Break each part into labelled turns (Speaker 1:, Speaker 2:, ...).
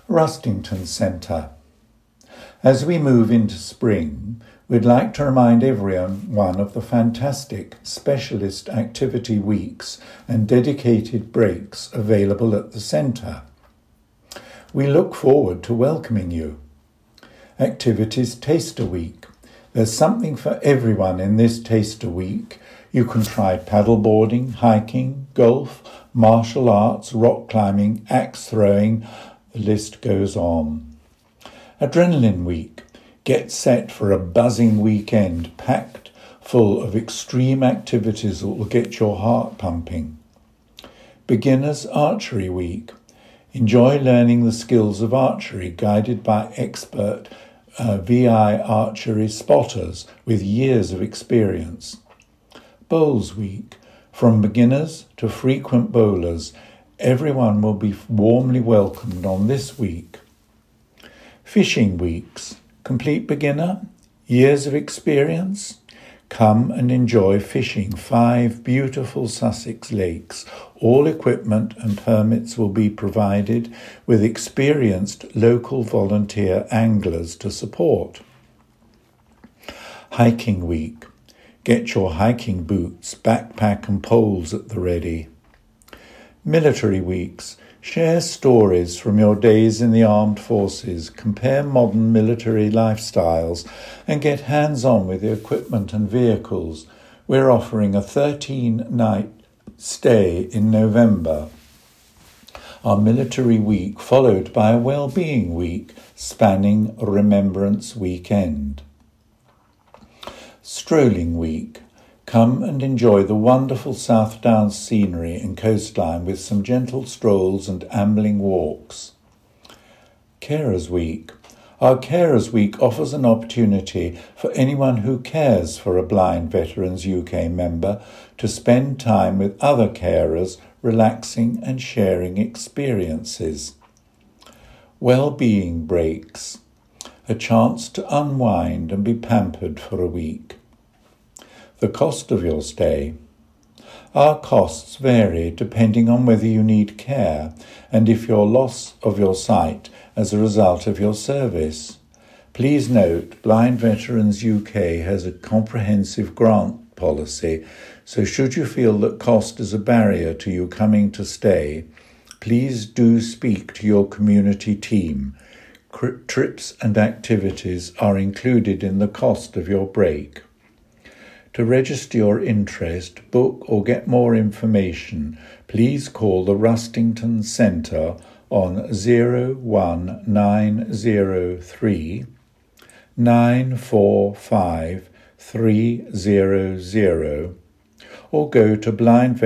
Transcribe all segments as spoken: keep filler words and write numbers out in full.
Speaker 1: Rustington Centre. As we move into spring, we'd like to remind everyone of the fantastic specialist activity weeks and dedicated breaks available at the centre. We look forward to welcoming you. Activities Taster Week. There's something for everyone in this Taster Week. You can try paddleboarding, hiking, golf, martial arts, rock climbing, axe throwing. The list goes on. Adrenaline Week. Get set for a buzzing weekend packed full of extreme activities that will get your heart pumping. Beginners Archery Week. Enjoy learning the skills of archery guided by expert uh, V I archery spotters with years of experience. Bowls Week. From beginners to frequent bowlers, everyone will be warmly welcomed on this week. Fishing Weeks. Complete beginner, years of experience. Come and enjoy fishing five beautiful Sussex lakes. All equipment and permits will be provided with experienced local volunteer anglers to support. Hiking Week. Get your hiking boots, backpack and poles at the ready. Military Weeks. Share stories from your days in the armed forces, compare modern military lifestyles and get hands-on with the equipment and vehicles. We're offering a thirteen-night stay in November. Our military week followed by a well-being week spanning Remembrance Weekend. Strolling Week. Come and enjoy the wonderful South Downs scenery and coastline with some gentle strolls and ambling walks. Carers Week. Our Carers Week offers an opportunity for anyone who cares for a Blind Veterans U K member to spend time with other carers, relaxing and sharing experiences. Well-being Breaks. A chance to unwind and be pampered for a week. The cost of your stay. Our costs vary depending on whether you need care and if your loss of your sight as a result of your service. Please note, Blind Veterans U K has a comprehensive grant policy, so should you feel that cost is a barrier to you coming to stay, please do speak to your community team. Trips and activities are included in the cost of your break. To register your interest, book or get more information, please call the Rustington Centre on zero one nine zero three nine four five three zero zero or go to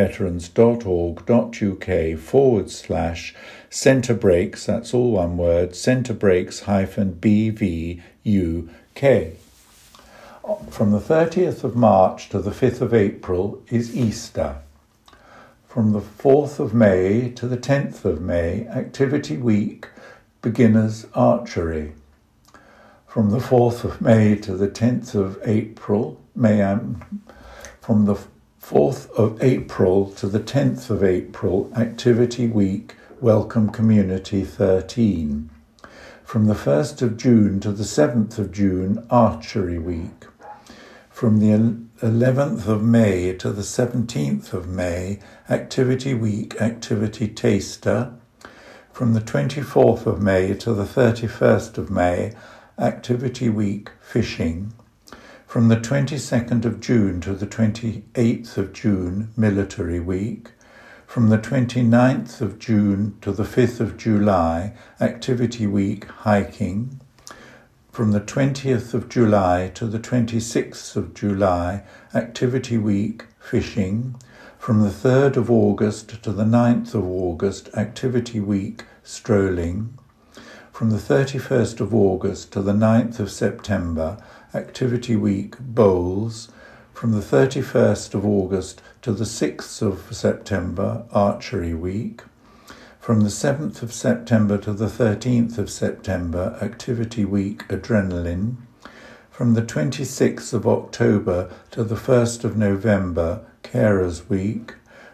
Speaker 1: blindveterans.org.uk forward slash centre breaks, that's all one word, centre breaks hyphen B V U K. From the thirtieth of March to the fifth of April is Easter. From the fourth of May to the tenth of May, Activity Week, Beginners Archery. From the fourth of May to the tenth of April, May, um, from the fourth of April to the tenth of April, Activity Week, Welcome Community thirteen. From the first of June to the seventh of June, Archery Week. From the eleventh of May to the seventeenth of May, Activity Week, Activity Taster. From the twenty-fourth of May to the thirty-first of May, Activity Week, Fishing. From the twenty-second of June to the twenty-eighth of June, Military Week. From the twenty-ninth of June to the fifth of July, Activity Week, Hiking. From the twentieth of July to the twenty-sixth of July, Activity Week, Fishing. From the third of August to the ninth of August, Activity Week, Strolling. From the thirty-first of August to the ninth of September, Activity Week, Bowls. From the thirty-first of August to the sixth of September, Archery Week. From the seventh of September to the thirteenth of September, Activity Week, Adrenaline. From the twenty-sixth of October to the first of November, Carers Week.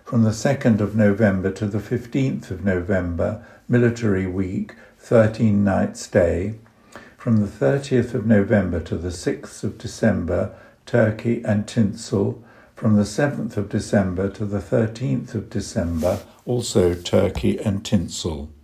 Speaker 1: From the second of November to the fifteenth of November, military week, thirteen-night stay. From the thirtieth of November to the sixth of December, turkey and tinsel. From the seventh of December to the thirteenth of December, also turkey and tinsel.